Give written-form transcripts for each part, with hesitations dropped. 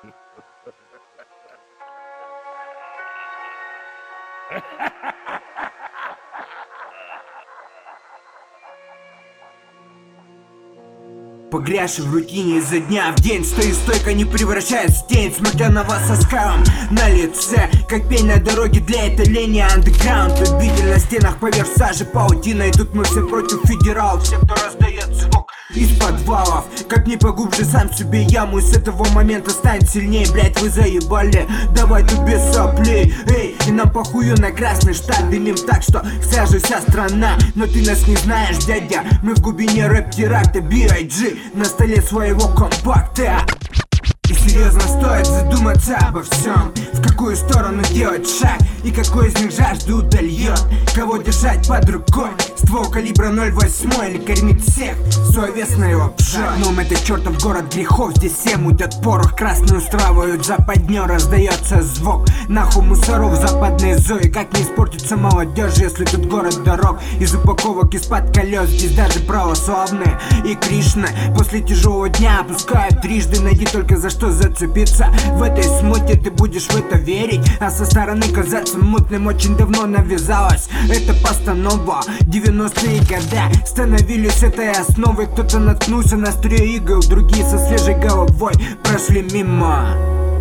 Погрязший в рутине изо дня в день, стою стойко, не превращаясь в тень, смотря на вас со скалом на лице, как пень на дороге для этой лени. Андеграунд, обитель на стенах поверх сажи, паутина. И тут мы все против федералов, все, кто раздает звук из подвалов. Как не поглубже сам себе яму, и с этого момента станет сильнее. Блять, вы заебали, давай тут без соплей. Эй, и нам похую на красный штат, дымим так, что вся же вся страна. Но ты нас не знаешь, дядя, мы в глубине рэп-теракта. B.I.G. на столе своего компакта. И серьезно стоит задуматься обо всем, в какую сторону делать шаг, и какой из них жажду удальет. Кого держать под рукой, ствол калибра 0,8 или кормить всех совестной лапшой. Но это чертов город грехов, здесь все мутят порох, красную устраивают западню, раздается звук нахуй мусоров западной зои. Как не испортится молодежь, если тут город дорог из упаковок, из-под колес. Здесь даже православные и Кришна после тяжелого дня опускают трижды. Найди только за что зацепиться, в этой смуте ты будешь в это верить. А со стороны казаться мутным очень давно навязалась эта постанова. 90-е года становились этой основой. Кто-то наткнулся на острие игл, другие со свежей головой прошли мимо.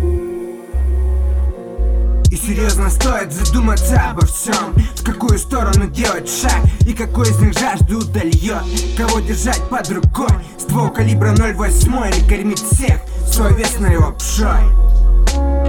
И серьезно стоит задуматься обо всем, в какую сторону делать шаг, и какой из них жажду удальет. Кого держать под рукой, ствол калибра 0,8 или кормить всех совестной лапшой.